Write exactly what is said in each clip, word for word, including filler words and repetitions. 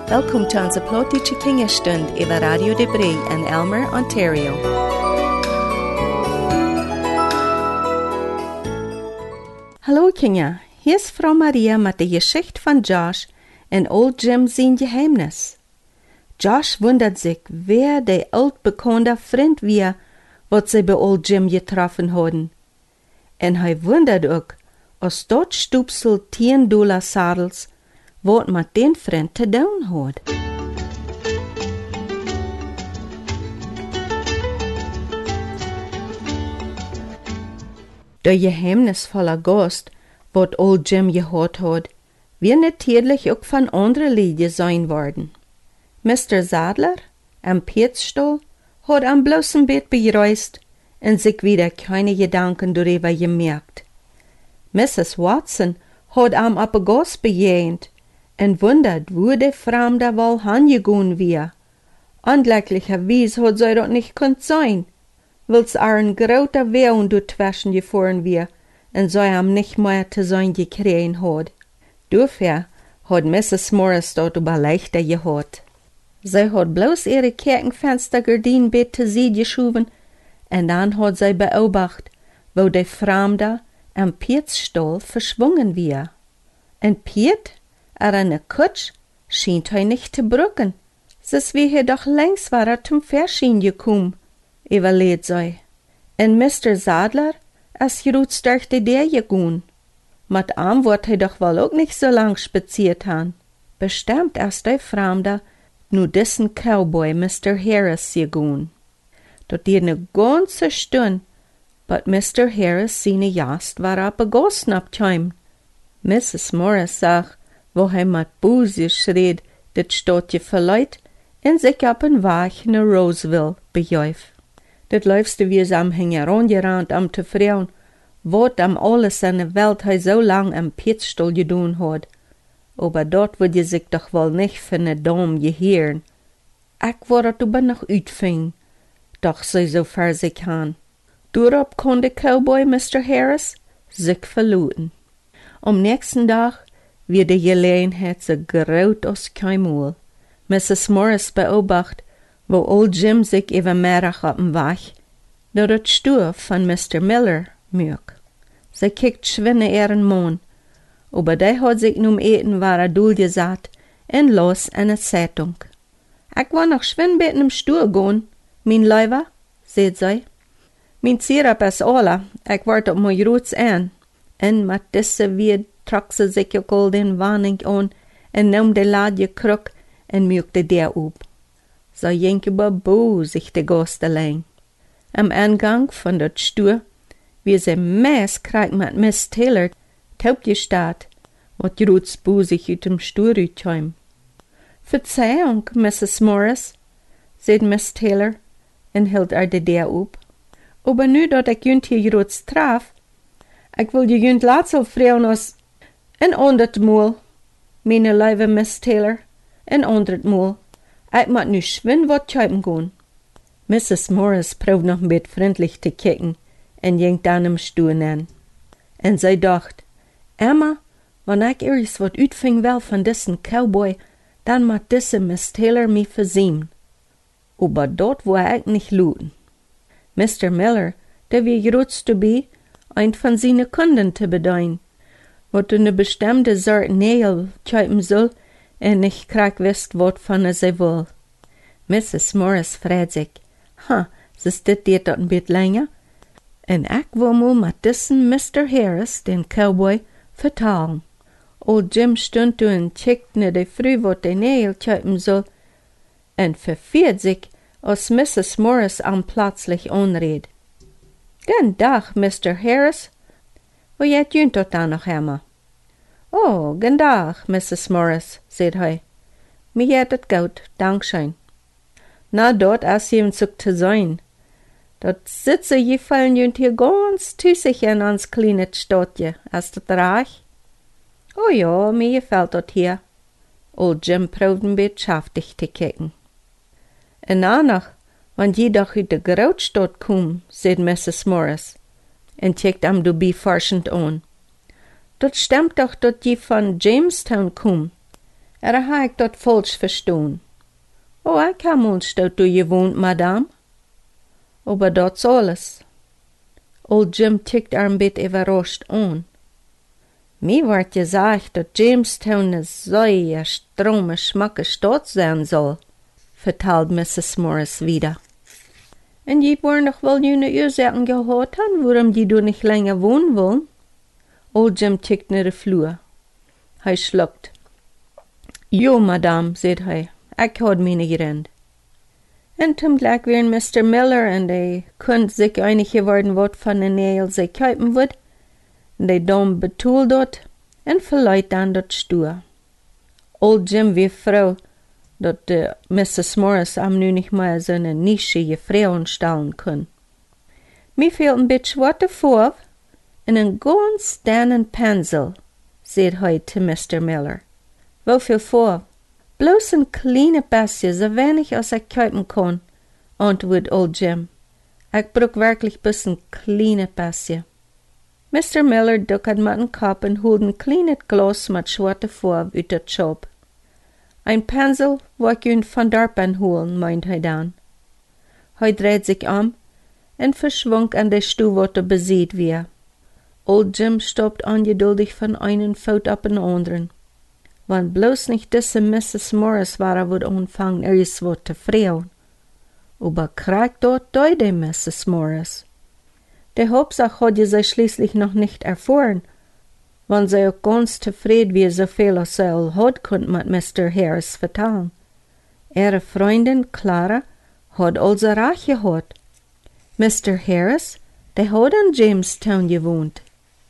Welkom to onze plotische kinderstund over Radio de Bree in Elmer, Ontario. Hallo Kinder, hier ist Frau Maria mit der Geschichte von Josh und Old Jim sein Geheimnis. Josh wundert sich, wer der altbekannte Freund war, was sie bei Old Jim getroffen haben. Und er wundert auch, als dort Stupsel tien Dollar Sadels, wat met den Freund te doen had. Der geheimnisvolle Gast, wat Old Jim gehad had, wird natürlich auch von anderen Liedern sein worden. Mister Sadler, am Pietsstall, hat am bloßen Bett bereist und sich wieder keine Gedanken darüber gemerkt. Missus Watson hat am op een Gast bejegend und wundert, wo der Fremde wohl hingegangen war. Unglücklicherweise hat sie dort nicht konnt sein, weil's ein großer Wellen dazwischen gefahren war und sie am nicht mehr zu sein gekriegt hat. Dafür hat Missus Morris dort überleichter gehabt. Sie hat bloß ihre Kirchenfenstergardinen bitte sie geschoben und dann hat sie beobachtet, wo der Fremde am Pietsstall verschwungen war. Und Piet, er an der Kutsch, schien er nicht zu brücken. Sis wie er doch längst war er zum Verschien gekommen, überlegt sie. Und Mister Sadler, als gerutzt durch die der gegangen. Mit ihm wird er doch wohl auch nicht so lang spaziert haben. Bestimmt erst der Fremde, nur dessen Cowboy Mister Harris gegangen. Dort die eine ganze Stunde, but Mister Harris seine Jast war ab ein Gossen abgekommen. Missus Morris sagt, wo er mit Busi schrieb, dat Stadtje verleiht, und sich ab en Weg nach Roseville begeif. Dat läufste wie es am herangerannt am te fragen, wat am alles in der Welt er so lang am Pietsstall gedaan hat. Aber dort würde sich doch wohl nicht von der Dame gehören. Ich war aber noch uitfing, doch sie so ver sich han. Daarop kon der Cowboy Mister Harris sich verluten. Am nächsten Tag wird die Gelegenheit so groß als kein Mal. Missus Morris beobachtet, wo Old Jim sich über Mittag auf dem Weg nach der Stube von Mister Miller mögt. Sie kijkt schwinne ihren Mann, aber der hat sich nun eten war er durchgesagt und los eine Zeitung. Ich war noch schwinn beten im Stuhl gehen, mein Leiber, seht sie. Mein Sirap ist alle, ich warte auf mein Roots an. Und mit diese wie trok sie sich auch den Warning an und nahm die Ladje kruk und mögte der up. So ging über Bo sich die Gast allein. Am Eingang von der Stube, wie sie Mess kriegt mit Miss Taylor, taub gestaht, wat Roots Bo sich aus dem Stuhl rüttheim. Verzeihung, Missus Morris, sagt Miss Taylor, und hielt er die der up. Aber nu dat ik junt hier Roots traf, ik wil je junt laat zo vragen als een honderd maal, meine lieve Miss Taylor, een honderd maal. Ik moet nu schwinn wat kuipen gaan. Missus Morris proeft nog een beetje vriendlich te kijken en ging dan im Stuhl an. En zij dacht, Emma, wanneer ik ergens wat uitving wel van dissen Cowboy, dan moet disse Miss Taylor me verzien. Aber dort wou ik niet looten. Mister Miller, der wie gerutzt dabei, ein von seinen Kunden zu bedeuen, wat eine bestimmte Sorte Nägel kaufen soll, und nicht krieg wisst, wat von er sie will. Missus Morris fragt sich, ha, is dit dit dat ein bit länger? Und ich will mal mit diesen Mister Harris, den Cowboy, vertalen. Old Jim stund du und checkte ne de früh, wat de Nägel kaufen soll, und verfiert sich, als Missus Morris am plötzlich anred. Guten Tag, Mister Harris. Wo jet junt dort da noch Emma? Oh, guten Tag, Missus Morris, sagt er. Mir jet het gut, Dankeschön. Na, dort as jemand zu zu sein. Dort sitze je fallen junt hier ganz tüssig in ans kleine Stadtje, as dat reich? Oh ja, mir gefällt dort hier. Old Jim probt ein bit schaftig zu kicken. En danach, wenn je doch uit de Grootstad kom, sagt Missus Morris, en kijkt am dabei forschend an. Dat stimmt doch, dat je von Jamestown kom. Er ha ik dat falsch verstoen. Oh, ik ha ons dat du gewohnt, madame. Aber dat's alles. Old Jim tikt er een bit überrascht an. Mir wordt gesagt, dat Jamestown een zeer strome, schmacke Stadt sein soll, vertelt Missus Morris wieder. En je woord nog wel jene Ursachen gehört han, warum die du nicht länger wohnen wollen? Old Jim tikt naar de vloer. Hij schluckt. Jo, madame, zegt hij, ik had meine gerend. En toen gleich weer Mister Miller en die kunt zich einig geworden wat van de neel zij kuipen wordt. En die dom betoeld dat en verleidt dan dat stoer. Old Jim wie vrouw dat de Missus Morris am nu nicht mehr seine Nische je Frauen stellen kann. Mir fehlt ein bisschen Watte vor en een ganz sternen Pinsel, sagt hij zu Mister Miller. Wofür vor? Bloß ein kleine bisschen, so wenig als ich kaufen kann, antwortet Old Jim. Ich brauch wirklich bloß ein kleines bisschen. Mister Miller duckert mit dem Kopf und holt ein kleines Glas mit schwarzer Farbe aus der Schop. Ein Pinsel, wo ich ihn von Darpan holen, meint er dann. Er dreht sich um und verschwingt an der Stuhl, wo er besieht wird. Old Jim stoppt ungeduldig von einem Fuß ab den anderen. Wenn bloß nicht diese Missus Morris war, er would anfangen, erst was zu freuen. Aber kriegt dort die Missus Morris. Die Hauptsache hat sie schließlich noch nicht erfahren, wenn sie auch ganz zufrieden wie so viel als sie all hat konnte mit Mister Harris vertellen. Ihre Freundin Clara hat also recht gehabt. Mister Harris, der hat in Jamestown gewohnt.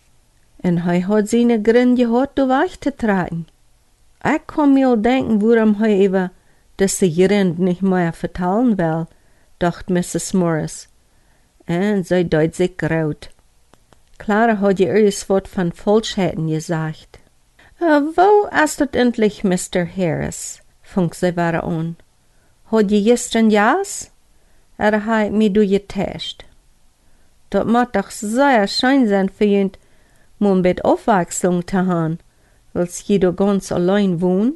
Und er hat seine Gründe gehabt, du wegzutragen. Ich kann mir denken, warum er über diese Gründe nicht mehr vertellen will, dachte Missus Morris. Und sie deut sich graut. Clara hat ihr erst was von Falschheiten gesagt. Uh, wo ist das endlich, Mister Harris? Funk sie weiter an. Hat je gestern jas? Er hat mir du getäuscht. Das macht doch sehr schön sein für jemand, um mit Aufwachsung zu haben, weil sie da ganz allein wohnen.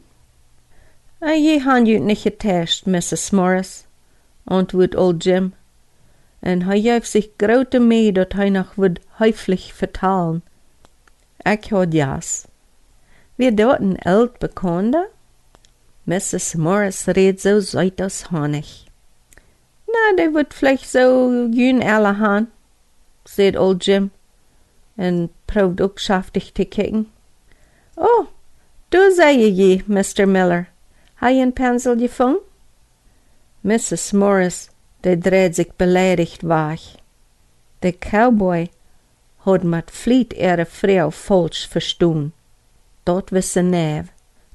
Uh, je han jut nicht getäuscht, Missus Morris, antwortet Old Jim. En hij heeft zich grote mee dat hij nog wordt heiflich vertalen. Ik had jas. Wie dort een oud bekende? Missus Morris redt so zoet als Honig. Na, der wird vielleicht so jün alle han, sagt Old Jim, en probt ook schaftig te kicken. Oh, du sei je, Mister Miller. Ha je een Pinsel gefunden? Missus Morris, der dreht sich beleidigt wach. Der Cowboy hat mit Fleet ihre Frau falsch verstanden. Dort wisse Nev.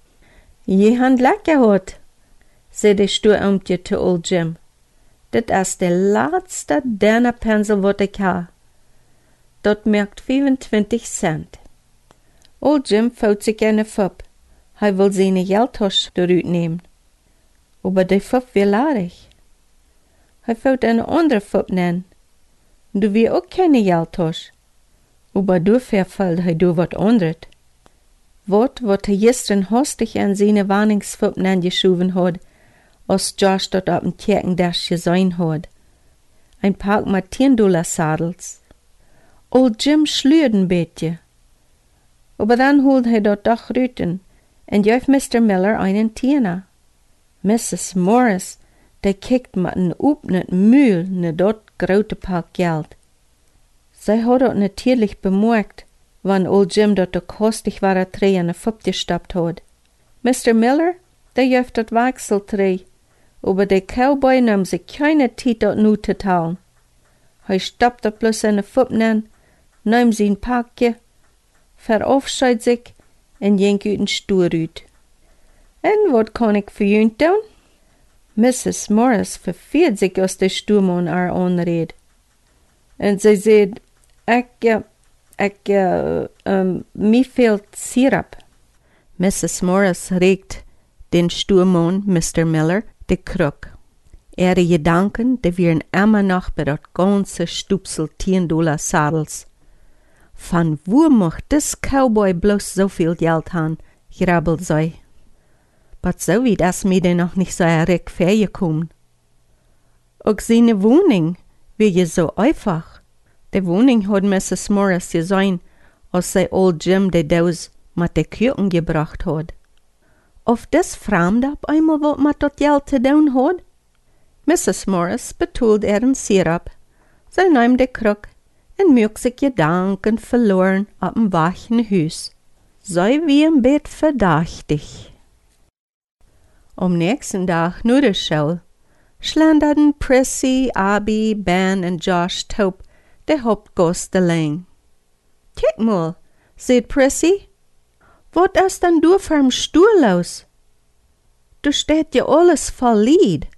Je han leck gehad, sagt der Sturamtje zu Old Jim. Dat ist der letzte deiner Pinsel, wat ich ha. Dat merkt vierundzwanzig Cent. Old Jim faut sich eine Fupp. Hij will seine Geldtasche eruit nehmen. Aber die Fupp will ladig. Hij faut eine andere Fupp nennen. Du will auch keine Geldtasche. Aber dafür fällt hij du wat andret. Wat, wat hij gestern hastig an seine Warnungsfupp geschoven hat, als Josh dort auf dem Kirchendash gesehen hat. Ein Park mit zehn Dollar Sadels. Old Jim schlürt ein beetje. Aber dann holt hij dort doch Rüten und gef Mister Miller einen Tiener. Missus Morris, der kickt mit een opnet Mühl ne dort grote Park Geld. Sie hat dort natürlich bemerkt, wann Old Jim dort der kostig war er Tree an der Fupp gestappt hat. Mister Miller, der gef dort Wachseltree, aber der Cowboy nahm sich keine Zeit dort nu zu teilen. Hij stappt dort bloß seine Fupp nen, nahm sein Pakje, verabscheidt sich en jenk uit den Stuhl uit. En wat kann ich für jün tun? Missus Morris verfiert sich aus der Stuhlmann ar anred. En sie sagt, ich, ich, uh, um, mir fehlt Sirup. Missus Morris regt den Stuhlmann, Mister Miller, de Krug. Ihre Gedanken, die wären immer noch bei dat ganze Stupsel zehn Dollar Sadels. Von wo macht das Cowboy bloß so viel Geld han, grabbelt sie. wat so wie das mir denn noch nicht so erregt vergekommen. Auch seine Wohnung wie je so einfach. Die Wohnung hat Missus Morris gesehen, als sie Old Jim de Daus mit de Küken gebracht hat. Auf das fremd ab einmal, wat mit dat Geld zu tun hat? Missus Morris betult ihren Sirup. Sie nahm de Krug en mögt sich Gedanken verloren ab dem wachen Hus. Sei wie im Bett verdächtig. Am nächsten Tag nur der Schule schlenderten Prissy, Abby, Ben und Josh Taub de Hauptgast allein. Kick mal, seht Prissy, wat ist denn du vom Stuhl aus? Du steht ja alles voll Lied.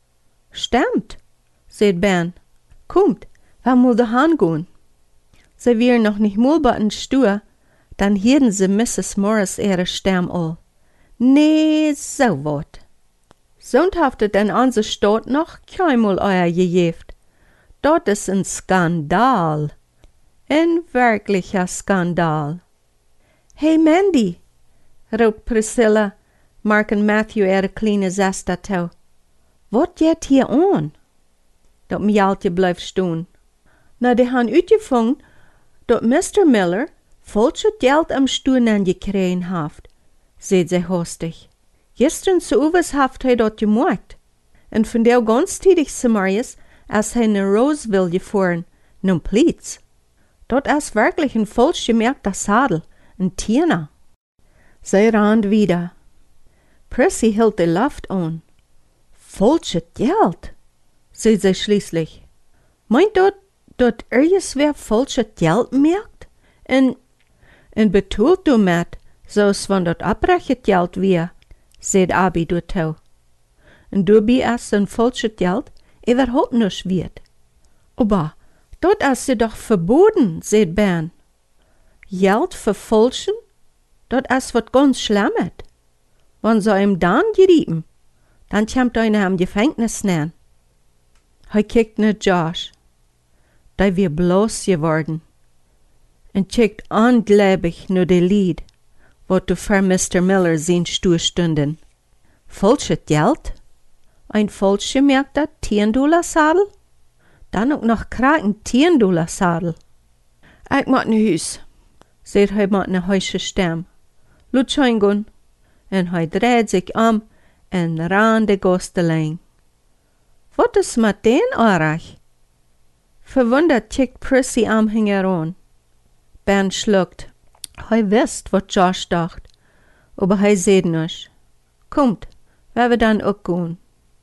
Stimmt, seht Ben. Kommt, wir mal daheim gehen. Sie wären noch nicht mal bei den Stuhl, dann hielten sie Missus Morris ihre Stimme all. Nee, so wat. Sonst haftet in unserer Stadt noch keinmal euer gejeft. Dort ist ein Skandal. Ein wirklicher Skandal. Hey Mandy, rief Priscilla, marken Matthew ihre kleine Zesta toe. Wat geht hier an? Dat Mjaltje bleef stehen. Na, die han uitgevangen dat Mister Miller falsche Geld am Stuhl angekregen haft, seht sie hastig. Gestern zu Uwes haft hij dat gemacht. En von der ganz tätig Samarias, als hij naar Roseville gefahren, nun Plitz. Dat is wirklich ein falsch gemerkter Sadel, ein Tiener. Sie rannt wieder. Prissy hielt die Luft an. Falsches Geld, sagt sie schließlich. Meint dort, dort irgendwer falsches Geld merkt? En, en betult du met, zoals van dat abbrechen Geld weer, sagt Abby dort auch. En du bi es ein falsches Geld, überhaupt nicht wird. Aber, dort ist sie doch verboten, sagt Ben. Geld verfälschen? Dort ist wat ganz Schlimmes. Wenn sie ihm dann gerieben, dann kommt einer am Gefängnis nehmen. Hij kijkt naar Josh. Die wir bloß geworden. En kijkt ungläubig naar de Lied, wat du für Mister Miller zijn Stuhl stunden. Falsches Geld? Ein falsch gemerkter tien-Dollar-Sadel? Dann auch noch kraken tien-Dollar-Sadel. Ik moet naar huis, sagt hij met een heusche Stem. Laat zijn gaan. En hij dreht sich om en ran de Gastelein. Wat is met den aardig? Verwundert kijkt Prissy am heran. Ben schluckt. Hij wist wat Josh dacht, aber hij zei nisch. Kommt, wir wir dann ook gaan.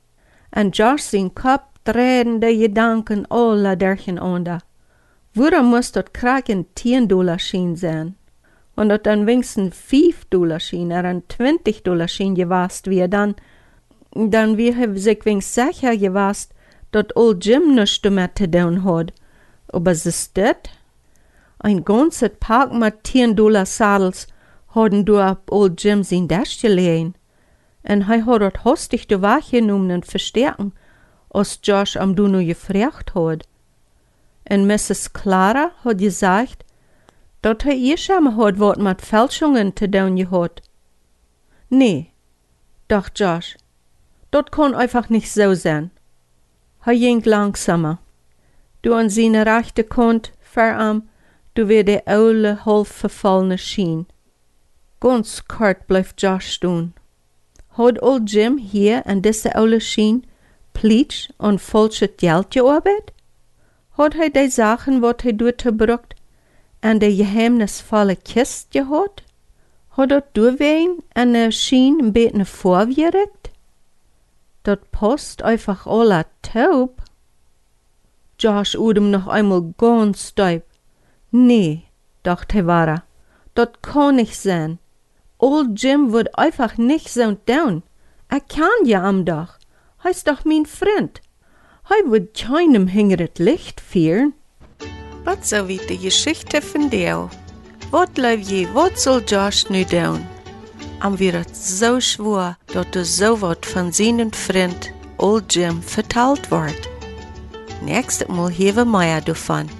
En Josh zijn kop drehten de Gedanken alle derchen onder. Woran muss dat kraken tien-Dollar-Schien sein? Und dat dann wenigstens vijf-Dollar-Schien oder ein twintig-Dollar-Schien gewast wie, dann, dann wie hij sich wenigstens sicher gewast, dat Old Jim nichts damit zu tun hat. Aber ist das? Ein ganzes Park mit tien-Dollar-Sadels hadden du ab Old Jim sein Dash gelegen. En hij hat dat hastig de wahrgenommen und verstärken, als Josh am du nur gefragt hat. En Missus Clara hat gesagt, dat hij ihr schon hat wat mit Fälschungen zu tun gehad. Nee, dacht Josh, dat kann einfach nicht so sein. Hij ging langsamer. Du an seine rechte Kant, verarm, du wie de oude, halb verfallene Schien. Ganz kort bleef Josh stehen. Had Old Jim hier an diese oude Schien Plitsch und falsches Geld gearbeitet? Had hij die Sachen, wat hij dort gebracht, an de geheimnisvolle Kist gehad? Had dat doorween an de Schien een beetje vorgerückt? Dat passt einfach alle taub. Josh udem noch einmal ganz steif. Nee, dacht hij wara, dat kann nicht sein. Old Jim wird einfach nicht so down. Er kann ja am Dach. Hij ist doch mein Freund. Hij wird keinem hingeret Licht führen. Wat so wie die Geschichte von dir. Wat leib je, wat soll Josh nu doen? Am wird so schwur, dat du so wat von seinen Freund Old Jim vertalt wird. Nächstes Mal hören wir mehr davon.